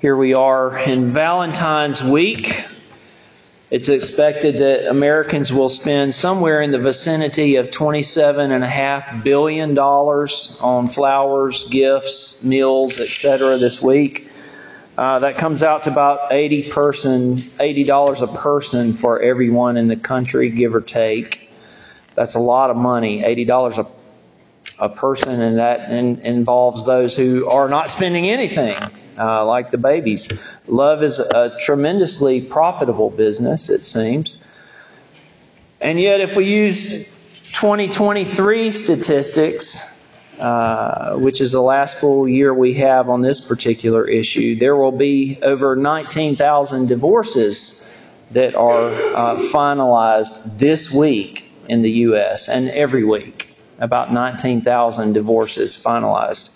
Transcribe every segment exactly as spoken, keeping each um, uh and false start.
Here we are in Valentine's week. It's expected that Americans will spend somewhere in the vicinity of twenty-seven point five billion dollars on flowers, gifts, meals, et cetera this week. Uh, that comes out to about eighty person, eighty dollars a person for everyone in the country, give or take. That's a lot of money, eighty dollars a, a person, and that in, involves those who are not spending anything. Uh, like the babies. Love is a tremendously profitable business, it seems. And yet if we use twenty twenty-three statistics, uh, which is the last full year we have on this particular issue, there will be over nineteen thousand divorces that are uh, finalized this week in the U S and every week. About nineteen thousand divorces finalized.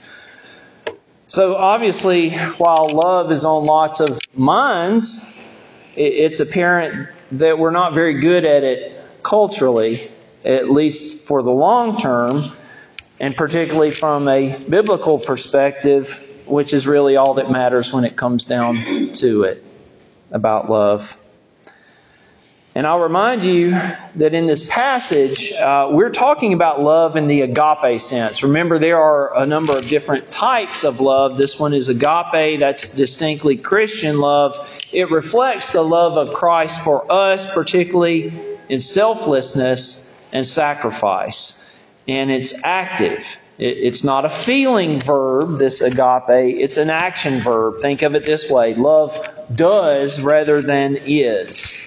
So obviously, while love is on lots of minds, it's apparent that we're not very good at it culturally, at least for the long term, and particularly from a biblical perspective, which is really all that matters when it comes down to it, about love. And I'll remind you that in this passage, uh, we're talking about love in the agape sense. Remember, there are a number of different types of love. This one is agape. That's distinctly Christian love. It reflects the love of Christ for us, particularly in selflessness and sacrifice. And it's active. It's not a feeling verb, this agape. It's an action verb. Think of it this way. Love does rather than is.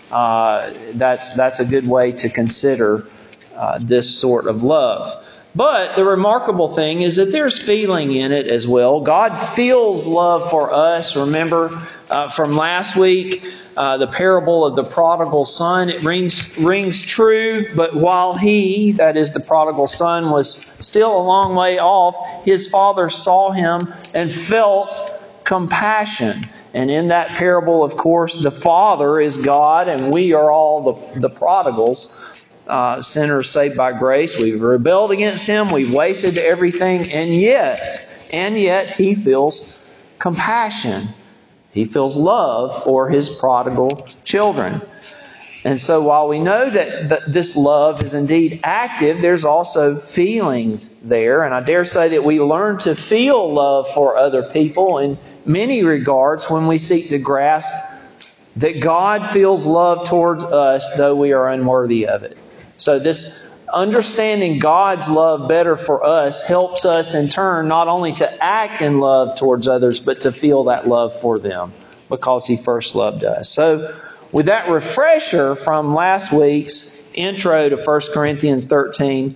Uh, that's that's a good way to consider uh, this sort of love. But the remarkable thing is that there's feeling in it as well. God feels love for us. Remember uh, from last week, uh, the parable of the prodigal son. It rings rings true. But while he, that is the prodigal son, was still a long way off, his father saw him and felt compassion. And in that parable, of course, the Father is God, and we are all the, the prodigals, uh, sinners saved by grace. We've rebelled against Him. We've wasted everything. And yet, and yet, He feels compassion. He feels love for His prodigal children. And so while we know that, that this love is indeed active, there's also feelings there. And I dare say that we learn to feel love for other people in many regards when we seek to grasp that God feels love towards us, though we are unworthy of it. So this understanding God's love better for us helps us in turn not only to act in love towards others, but to feel that love for them because He first loved us. So with that refresher from last week's intro to First Corinthians thirteen,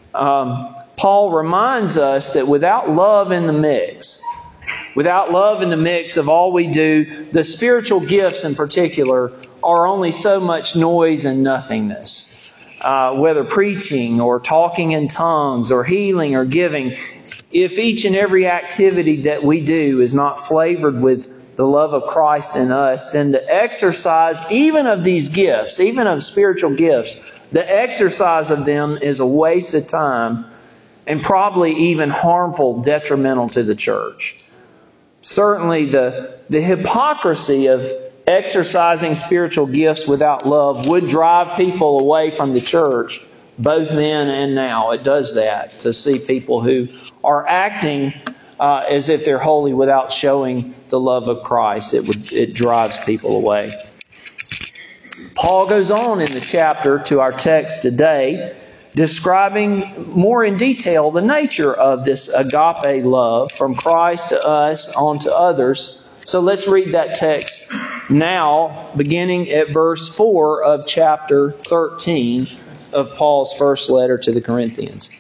um, Paul reminds us that without love in the mix, Without love in the mix of all we do, the spiritual gifts in particular are only so much noise and nothingness. Uh, whether preaching or talking in tongues or healing or giving, if each and every activity that we do is not flavored with the love of Christ in us, then the exercise even of these gifts, even of spiritual gifts, the exercise of them is a waste of time and probably even harmful, detrimental to the church. Certainly the, the hypocrisy of exercising spiritual gifts without love would drive people away from the church, both then and now. It does that, to see people who are acting uh, as if they're holy without showing the love of Christ. It would it drives people away. Paul goes on in the chapter to our text today, describing more in detail the nature of this agape love from Christ to us on to others. So let's read that text now, beginning at verse four of chapter thirteen of Paul's first letter to the Corinthians.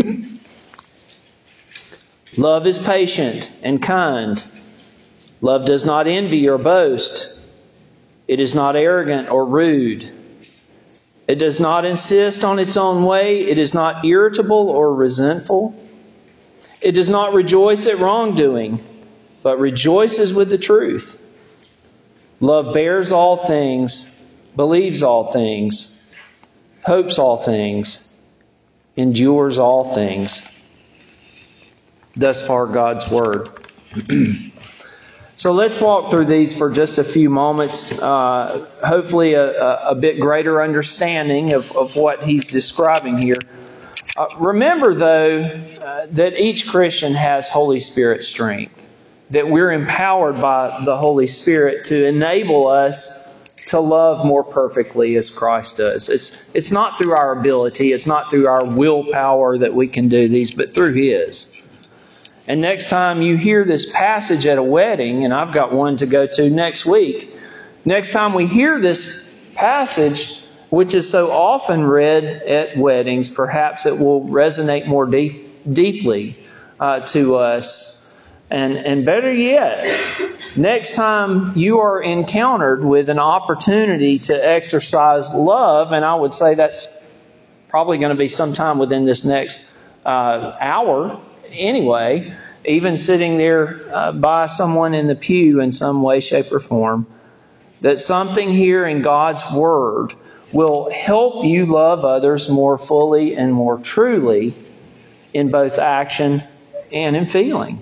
Love is patient and kind. Love does not envy or boast. It is not arrogant or rude. It does not insist on its own way. It is not irritable or resentful. It does not rejoice at wrongdoing, but rejoices with the truth. Love bears all things, believes all things, hopes all things, endures all things. Thus far, God's Word. So let's walk through these for just a few moments. Uh, hopefully a, a, a bit greater understanding of, of what he's describing here. Uh, remember, though, uh, that each Christian has Holy Spirit strength. That we're empowered by the Holy Spirit to enable us to love more perfectly as Christ does. It's, it's not through our ability, it's not through our willpower that we can do these, but through His. And next time you hear this passage at a wedding, and I've got one to go to next week, next time we hear this passage, which is so often read at weddings, perhaps it will resonate more deep, deeply uh, to us. And, and better yet, next time you are encountered with an opportunity to exercise love, and I would say that's probably going to be sometime within this next uh, hour anyway, even sitting there uh, by someone in the pew in some way, shape, or form, that something here in God's Word will help you love others more fully and more truly in both action and in feeling.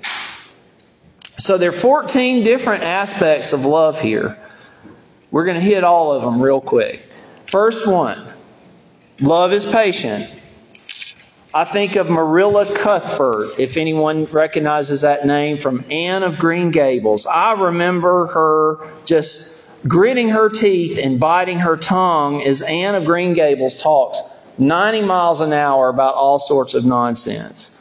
So there are fourteen different aspects of love here. We're going to hit all of them real quick. First one, love is patient. I think of Marilla Cuthbert, if anyone recognizes that name, from Anne of Green Gables. I remember her just gritting her teeth and biting her tongue as Anne of Green Gables talks ninety miles an hour about all sorts of nonsense.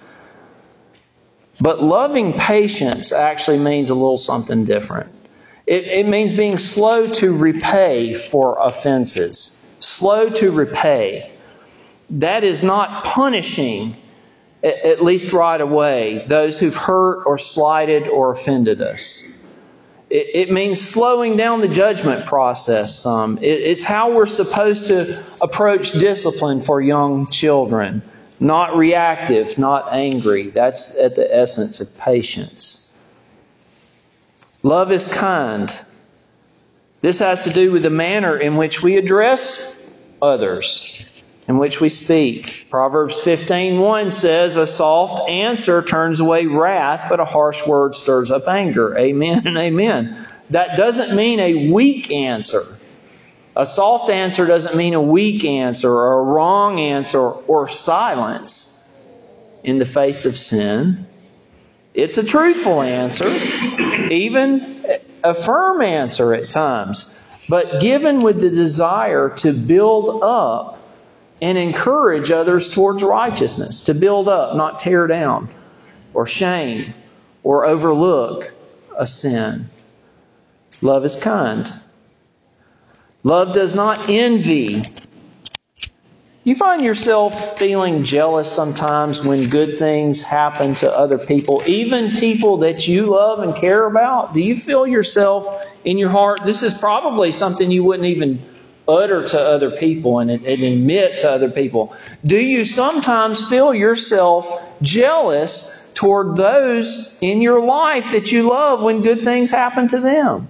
But loving patience actually means a little something different. It, it means being slow to repay for offenses. Slow to repay. That is not punishing, at least right away, those who've hurt or slighted or offended us. It, it means slowing down the judgment process some. It, it's how we're supposed to approach discipline for young children. Not reactive, not angry. That's at the essence of patience. Love is kind. This has to do with the manner in which we address others, in which we speak. Proverbs fifteen one says, a soft answer turns away wrath, but a harsh word stirs up anger. Amen and amen. That doesn't mean a weak answer. A soft answer doesn't mean a weak answer or a wrong answer or silence in the face of sin. It's a truthful answer, even a firm answer at times, but given with the desire to build up and encourage others towards righteousness, to build up, not tear down or shame or overlook a sin. Love is kind. Love does not envy. You find yourself feeling jealous sometimes when good things happen to other people, even people that you love and care about? Do you feel yourself in your heart? This is probably something you wouldn't even utter to other people and, and admit to other people. Do you sometimes feel yourself jealous toward those in your life that you love when good things happen to them?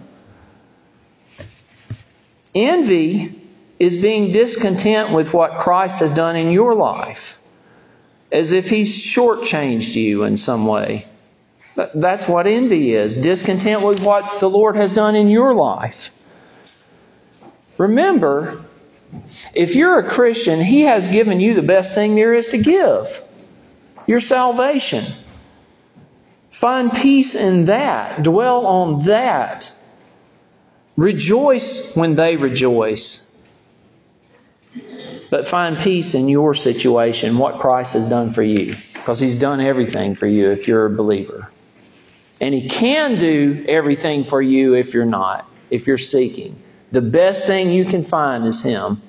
Envy is being discontent with what Christ has done in your life, as if He's shortchanged you in some way. That's what envy is, discontent with what the Lord has done in your life. Remember, if you're a Christian, He has given you the best thing there is to give, your salvation. Find peace in that. Dwell on that. Rejoice when they rejoice. But find peace in your situation, what Christ has done for you. Because He's done everything for you if you're a believer. And He can do everything for you if you're not, if you're seeking. The best thing you can find is Him.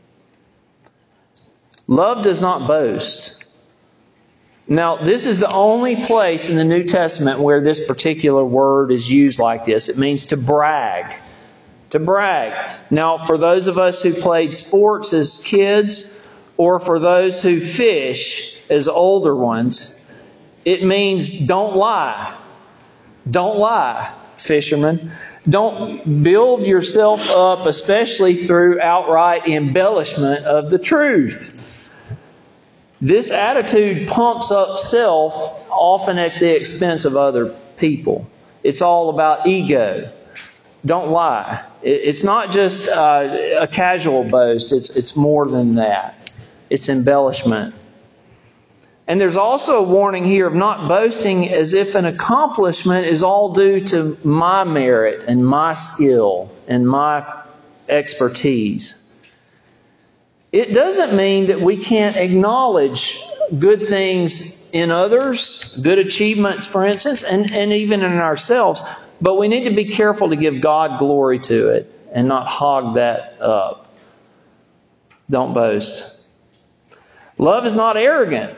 Love does not boast. Now, this is the only place in the New Testament where this particular word is used like this. It means to brag. To brag. Now, for those of us who played sports as kids, or for those who fish as older ones, it means don't lie. Don't lie, fishermen. Don't build yourself up, especially through outright embellishment of the truth. This attitude pumps up self, often at the expense of other people. it's all about ego. Don't lie. It's not just uh, a casual boast. It's, it's more than that. It's embellishment. And there's also a warning here of not boasting as if an accomplishment is all due to my merit and my skill and my expertise. It doesn't mean that we can't acknowledge good things in others, good achievements, for instance, and, and even in ourselves. But we need to be careful to give God glory to it and not hog that up. Don't boast. Love is not arrogant.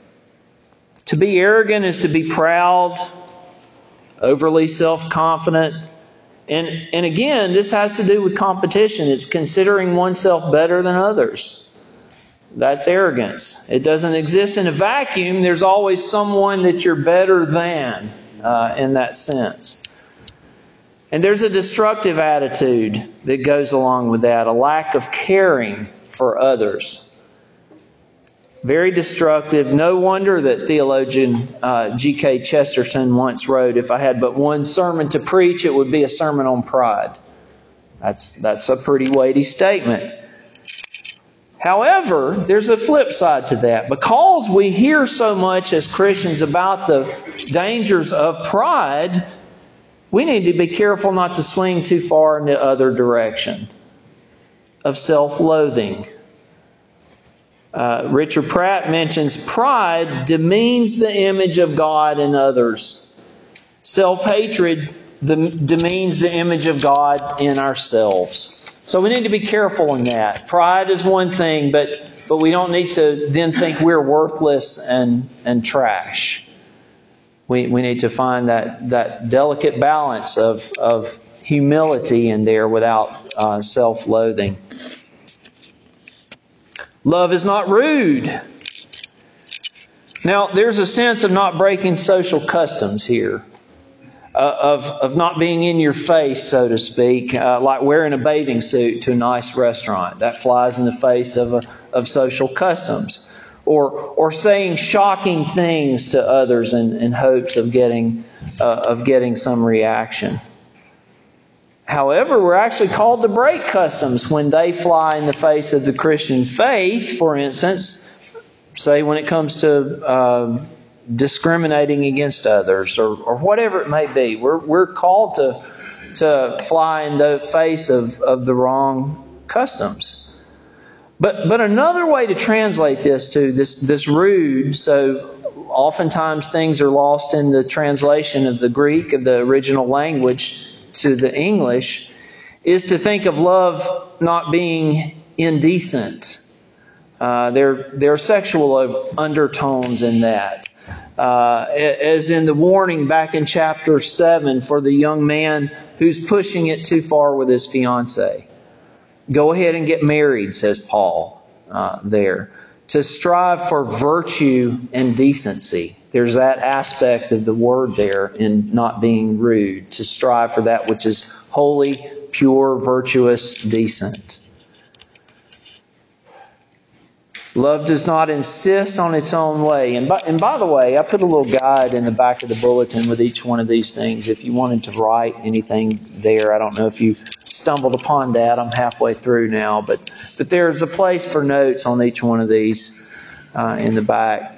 To be arrogant is to be proud, overly self-confident. And, and again, this has to do with competition. It's considering oneself better than others. That's arrogance. It doesn't exist in a vacuum. There's always someone that you're better than uh, in that sense. And there's a destructive attitude that goes along with that, a lack of caring for others. Very destructive. No wonder that theologian uh, G K Chesterton once wrote, "If I had but one sermon to preach, it would be a sermon on pride." That's, that's a pretty weighty statement. However, there's a flip side to that. Because we hear so much as Christians about the dangers of pride, we need to be careful not to swing too far in the other direction of self-loathing. Uh, Richard Pratt mentions pride demeans the image of God in others. Self-hatred demeans the image of God in ourselves. So we need to be careful in that. Pride is one thing, but but we don't need to then think we're worthless and, and trash. We we need to find that, that delicate balance of, of humility in there without uh, self-loathing. Love is not rude. Now, there's a sense of not breaking social customs here. Uh, of, of not being in your face, so to speak, uh, like wearing a bathing suit to a nice restaurant. That flies in the face of, a, of social customs. Or or saying shocking things to others in, in hopes of getting uh, of getting some reaction. However, we're actually called to break customs when they fly in the face of the Christian faith. For instance, say when it comes to uh, discriminating against others, or, or whatever it may be, we're we're called to to fly in the face of, of the wrong customs. But but another way to translate this to this this rude. So oftentimes things are lost in the translation of the Greek of the original language to the English, is to think of love not being indecent. Uh, there, there are sexual undertones in that. Uh, as in the warning back in chapter seven for the young man who's pushing it too far with his fiancée. Go ahead and get married, says Paul uh, there. To strive for virtue and decency. There's that aspect of the word there in not being rude. To strive for that which is holy, pure, virtuous, decent. Love does not insist on its own way. And by, and by the way, I put a little guide in the back of the bulletin with each one of these things. If you wanted to write anything there, I don't know if you stumbled upon that. I'm halfway through now. But, but there's a place for notes on each one of these uh, in the back.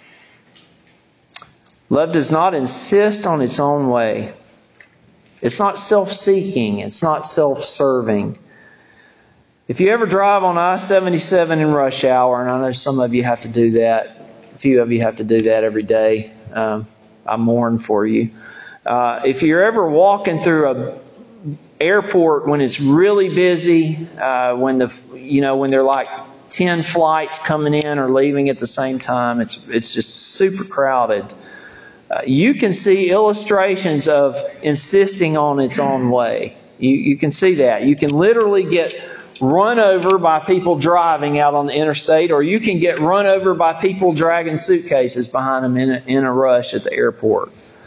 Love does not insist on its own way. It's not self-seeking. It's not self-serving. If you ever drive on I seventy-seven in rush hour, and I know some of you have to do that, a few of you have to do that every day. Um, I mourn for you. Uh, if you're ever walking through a airport when it's really busy, uh, when the you know when there are like ten flights coming in or leaving at the same time, it's it's just super crowded. Uh, you can see illustrations of insisting on its own way. You you can see that. You can literally get run over by people driving out on the interstate, or you can get run over by people dragging suitcases behind them in a, in a rush at the airport.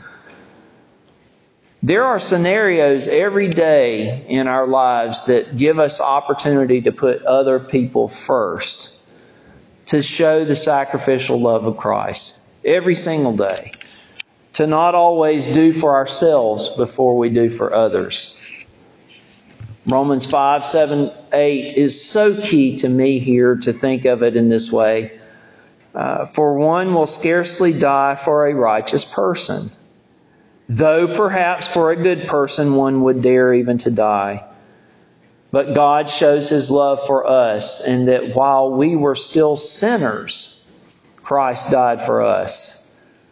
There are scenarios every day in our lives that give us opportunity to put other people first, to show the sacrificial love of Christ every single day. to not always do for ourselves before we do for others. Romans five, seven, eight is so key to me here to think of it in this way. Uh, for one will scarcely die for a righteous person, though perhaps for a good person one would dare even to die. But God shows His love for us in that while we were still sinners, Christ died for us.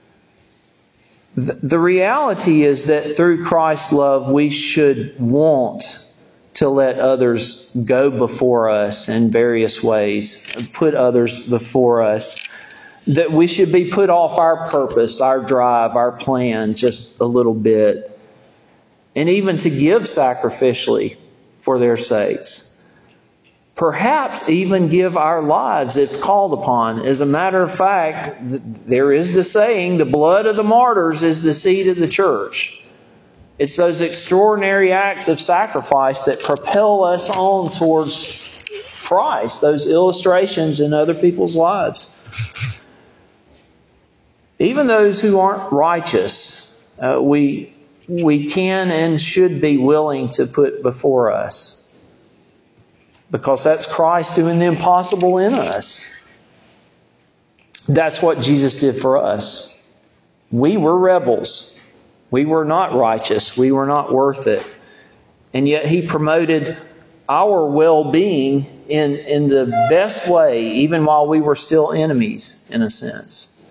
The reality is that through Christ's love, we should want to let others go before us in various ways, put others before us. That we should be put off our purpose, our drive, our plan just a little bit. And even to give sacrificially for their sakes. Perhaps even give our lives if called upon. As a matter of fact, there is the saying, the blood of the martyrs is the seed of the church. It's those extraordinary acts of sacrifice that propel us on towards Christ, those illustrations in other people's lives. Even those who aren't righteous, uh, we we can and should be willing to put before us. Because that's Christ doing the impossible in us. That's what Jesus did for us. We were rebels. We were not righteous. We were not worth it. And yet He promoted our well-being in, in the best way, even while we were still enemies, in a sense.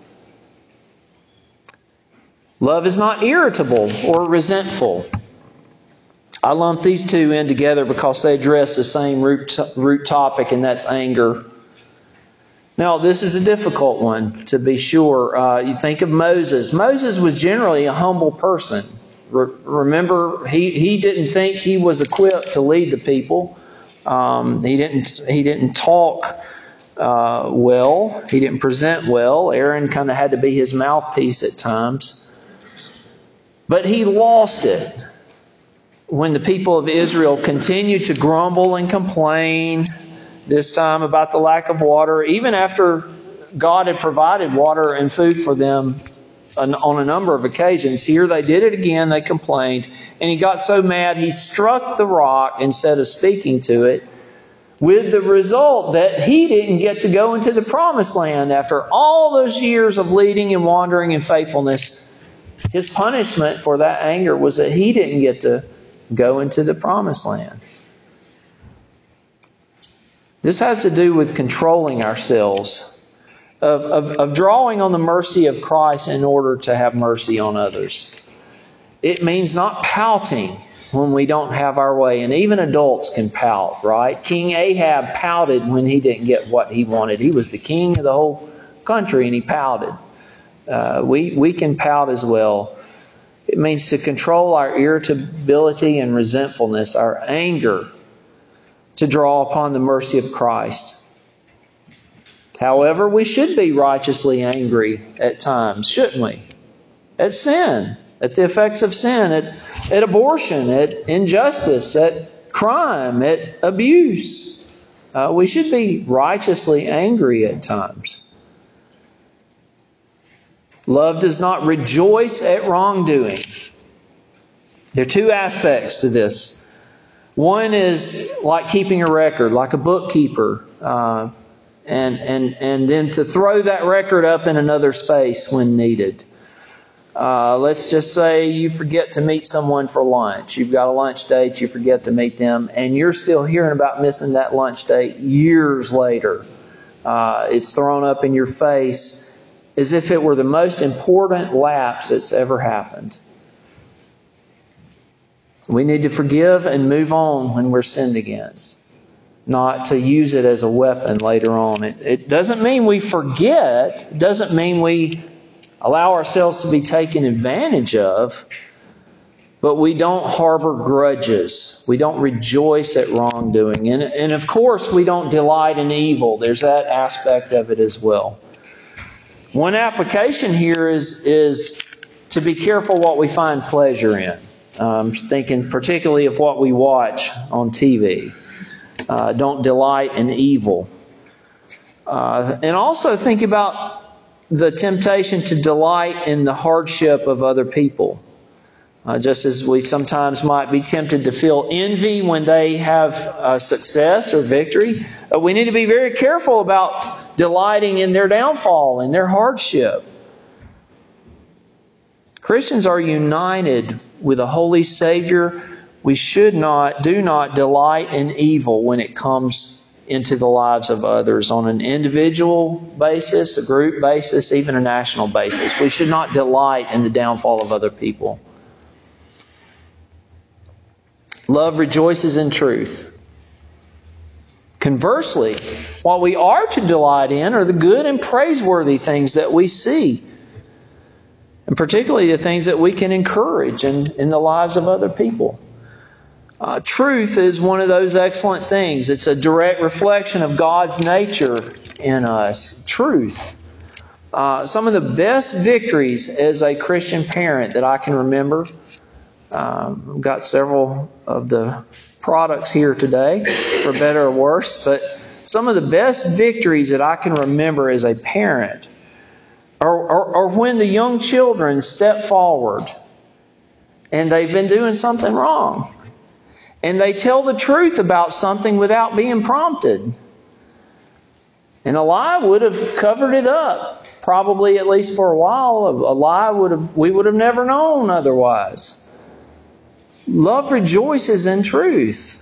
Love is not irritable or resentful. I lump these two in together because they address the same root, root topic, and that's anger. Now, this is a difficult one, to be sure. Uh, you think of Moses. Moses was generally a humble person. Re- remember, he, he didn't think he was equipped to lead the people. Um, he didn't he didn't talk uh, well. He didn't present well. Aaron kind of had to be his mouthpiece at times. But he lost it when the people of Israel continued to grumble and complain, this time about the lack of water, even after God had provided water and food for them on a number of occasions. Here they did it again, they complained, and he got so mad he struck the rock instead of speaking to it, with the result that he didn't get to go into the promised land after all those years of leading and wandering in faithfulness. His punishment for that anger was that he didn't get to go into the promised land. This has to do with controlling ourselves, of, of, of drawing on the mercy of Christ in order to have mercy on others. It means not pouting when we don't have our way. And even adults can pout, right? King Ahab pouted when he didn't get what he wanted. He was the king of the whole country and he pouted. Uh, we, we can pout as well. It means to control our irritability and resentfulness, our anger, to draw upon the mercy of Christ. However, we should be righteously angry at times, shouldn't we? At sin, at the effects of sin, at, at abortion, at injustice, at crime, at abuse. Uh, we should be righteously angry at times. Love does not rejoice at wrongdoing. There are two aspects to this. One is like keeping a record, like a bookkeeper, uh, and and and then to throw that record up in another space when needed. Uh, let's just say you forget to meet someone for lunch. You've got a lunch date, you forget to meet them, and you're still hearing about missing that lunch date years later. Uh, it's thrown up in your face as if it were the most important lapse that's ever happened. We need to forgive and move on when we're sinned against, not to use it as a weapon later on. It, it doesn't mean we forget. It doesn't mean we allow ourselves to be taken advantage of. But we don't harbor grudges. We don't rejoice at wrongdoing. And, and of course, we don't delight in evil. There's that aspect of it as well. One application here is, is to be careful what we find pleasure in. Um, thinking particularly of what we watch on T V. Uh, don't delight in evil. Uh, and also think about the temptation to delight in the hardship of other people. Uh, just as we sometimes might be tempted to feel envy when they have uh, success or victory, uh, we need to be very careful about delighting in their downfall and their hardship. Christians are united with a holy Savior. We should not, do not delight in evil when it comes into the lives of others on an individual basis, a group basis, even a national basis. We should not delight in the downfall of other people. Love rejoices in truth. Conversely, what we are to delight in are the good and praiseworthy things that we see, and particularly the things that we can encourage in, in the lives of other people. Uh, truth is one of those excellent things. It's a direct reflection of God's nature in us. Truth. Uh, some of the best victories as a Christian parent that I can remember. Um, I've got several of the products here today, for better or worse, but some of the best victories that I can remember as a parent are, are, are when the young children step forward and they've been doing something wrong. And they tell the truth about something without being prompted. And a lie would have covered it up, probably at least for a while. A lie would have we would have never known otherwise. Love rejoices in truth.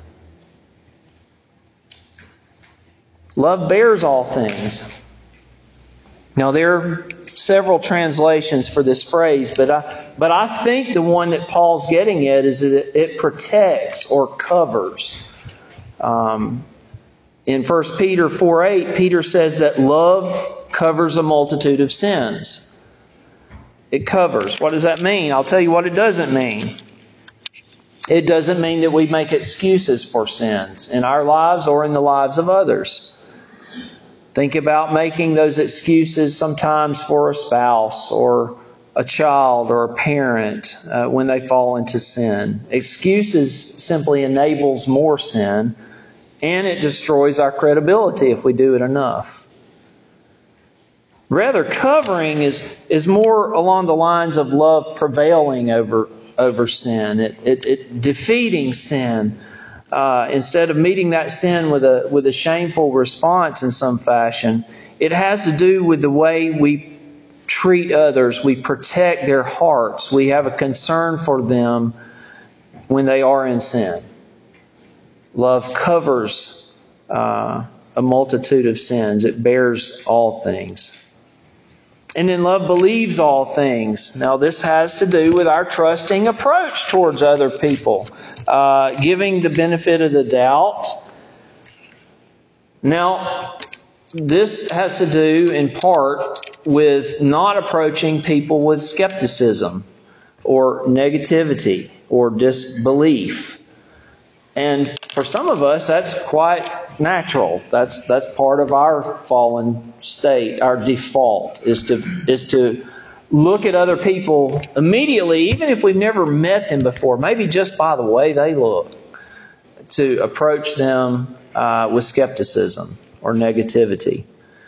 Love bears all things. Now there are several translations for this phrase, but I, but I think the one that Paul's getting at is that it protects or covers. Um, in First Peter four eight, Peter says that love covers a multitude of sins. It covers. What does that mean? I'll tell you what it doesn't mean. It doesn't mean that we make excuses for sins in our lives or in the lives of others. Think about making those excuses sometimes for a spouse or a child or a parent uh, when they fall into sin. Excuses simply enables more sin, and it destroys our credibility if we do it enough. Rather, covering is, is more along the lines of love prevailing over, over sin, it, it, it defeating sin. Uh, instead of meeting that sin with a with a shameful response in some fashion, it has to do with the way we treat others. We protect their hearts. We have a concern for them when they are in sin. Love covers uh, a multitude of sins. It bears all things. And then love believes all things. Now this has to do with our trusting approach towards other people. Uh, giving the benefit of the doubt. Now, this has to do in part with not approaching people with skepticism or negativity or disbelief. And for some of us, that's quite natural. That's that's part of our fallen state. Our default is to is to look at other people immediately, even if we've never met them before, maybe just by the way they look, to approach them uh, with skepticism or negativity.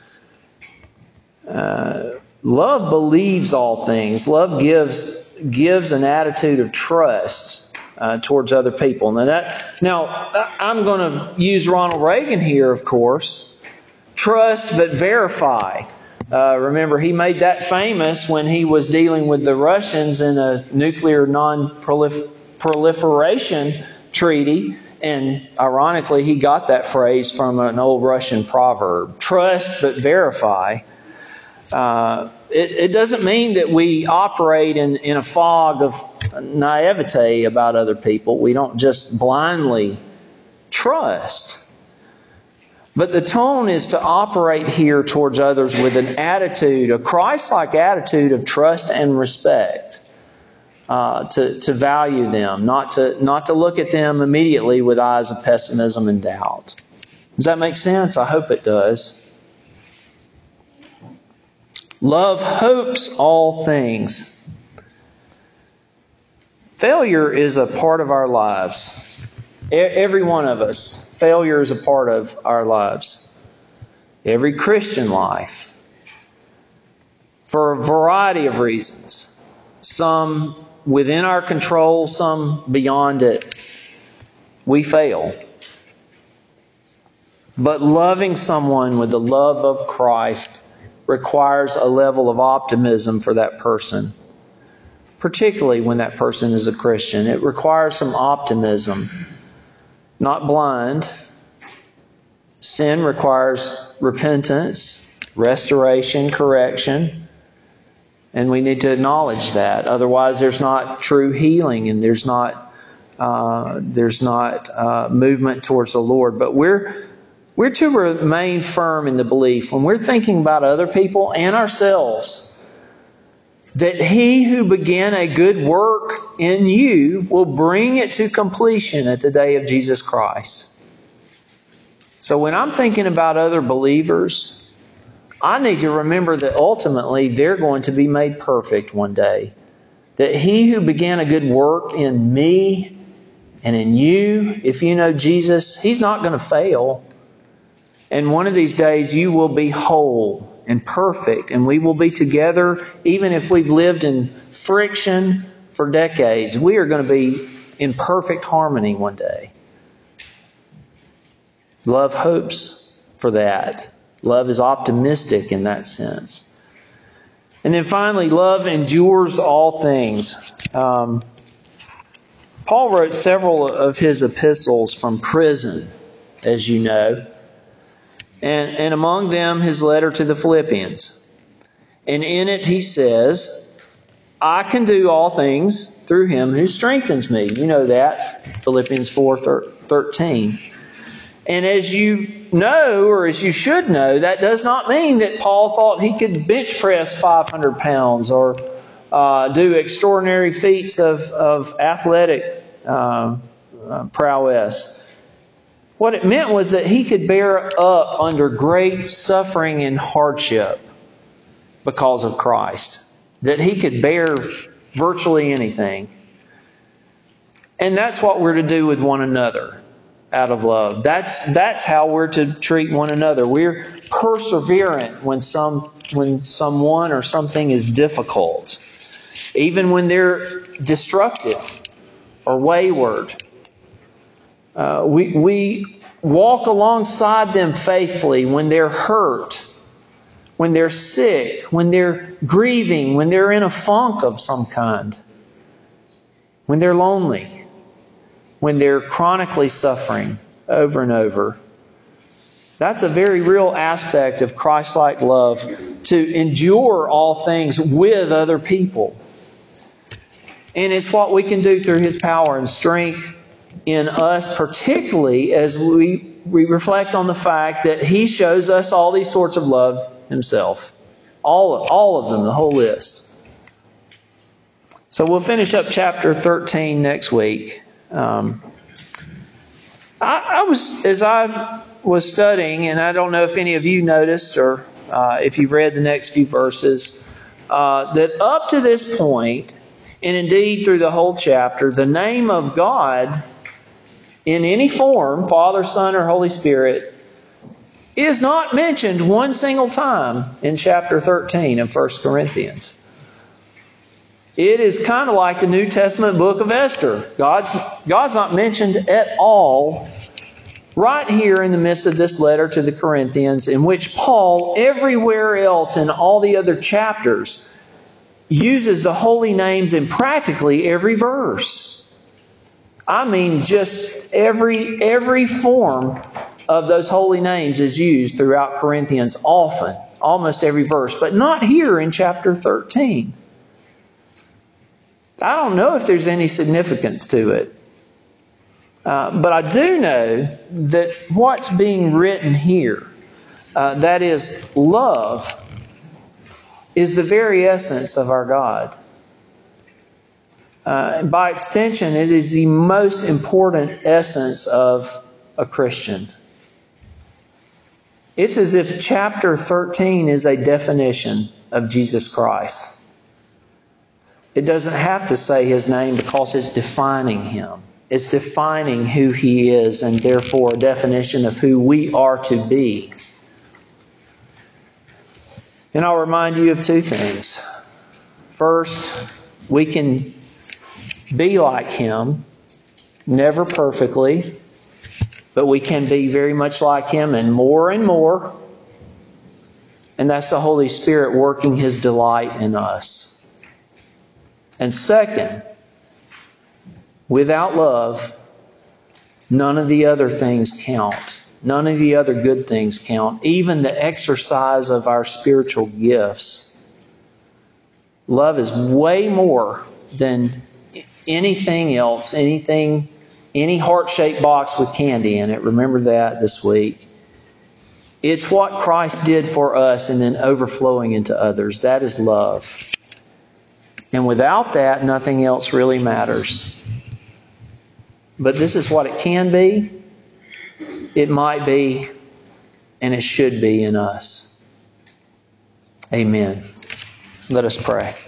Uh, love believes all things. Love gives gives an attitude of trust uh, towards other people. Now, that, now I'm going to use Ronald Reagan here, of course. Trust but verify. Uh, remember, he made that famous when he was dealing with the Russians in a nuclear non-proliferation treaty. And ironically, he got that phrase from an old Russian proverb. Trust but verify. Uh, it, it doesn't mean that we operate in, in a fog of naivete about other people. We don't just blindly trust. But the tone is to operate here towards others with an attitude, a Christ-like attitude of trust and respect. Uh, to, to value them, not to not to look at them immediately with eyes of pessimism and doubt. Does that make sense? I hope it does. Love hopes all things. Failure is a part of our lives. Every one of us. Failure is a part of our lives. Every Christian life. for a variety of reasons. Some within our control, some beyond it. We fail. But loving someone with the love of Christ requires a level of optimism for that person, particularly when that person is a Christian. It requires some optimism, not blind. Sin requires repentance, restoration, correction, and we need to acknowledge that. Otherwise, there's not true healing, and there's not uh, there's not uh, movement towards the Lord. But we're we're to remain firm in the belief when we're thinking about other people and ourselves that He who began a good work in you will bring it to completion at the day of Jesus Christ. So when I'm thinking about other believers, I need to remember that ultimately they're going to be made perfect one day. That He who began a good work in me and in you, if you know Jesus, He's not going to fail. And one of these days you will be whole and perfect, and we will be together even if we've lived in friction for decades. We are going to be in perfect harmony one day. Love hopes for that. Love is optimistic in that sense. And then finally, love endures all things. Um, Paul wrote several of his epistles from prison, as you know. And, and among them, his letter to the Philippians. And in it he says, I can do all things through Him who strengthens me. You know that. Philippians four thirteen. And as you know, or as you should know, that does not mean that Paul thought he could bench press five hundred pounds or uh, do extraordinary feats of, of athletic uh, uh, prowess. What it meant was that he could bear up under great suffering and hardship because of Christ. That he could bear virtually anything. And that's what we're to do with one another out of love. That's that's how we're to treat one another. We're perseverant when some when someone or something is difficult. Even when they're destructive or wayward. Uh, we, we walk alongside them faithfully when they're hurt, when they're sick, when they're grieving, when they're in a funk of some kind, when they're lonely, when they're chronically suffering over and over. That's a very real aspect of Christ-like love, to endure all things with other people. And it's what we can do through His power and strength in us, particularly as we, we reflect on the fact that He shows us all these sorts of love Himself. All of, all of them, the whole list. So we'll finish up chapter thirteen next week. Um, I, I was, as I was studying, and I don't know if any of you noticed or uh, if you've read the next few verses, uh, that up to this point, and indeed through the whole chapter, the name of God in any form, Father, Son, or Holy Spirit, is not mentioned one single time in chapter thirteen of First Corinthians. It is kind of like the New Testament book of Esther. God's, God's not mentioned at all right here in the midst of this letter to the Corinthians, in which Paul, everywhere else in all the other chapters, uses the holy names in practically every verse. I mean, just every every form of those holy names is used throughout Corinthians often, almost every verse, but not here in chapter thirteen. I don't know if there's any significance to it. Uh, but I do know that what's being written here, uh, that is love, is the very essence of our God. Uh, and by extension, it is the most important essence of a Christian. It's as if chapter thirteen is a definition of Jesus Christ. It doesn't have to say His name because it's defining Him. It's defining who He is, and therefore a definition of who we are to be. And I'll remind you of two things. First, we can be like Him, never perfectly, but we can be very much like Him and more and more. And that's the Holy Spirit working His delight in us. And second, without love, none of the other things count. None of the other good things count. Even the exercise of our spiritual gifts. Love is way more than anything else, anything, any heart-shaped box with candy in it. Remember that this week. It's what Christ did for us and then overflowing into others. That is love. And without that, nothing else really matters. But this is what it can be, it might be, and it should be in us. Amen. Let us pray.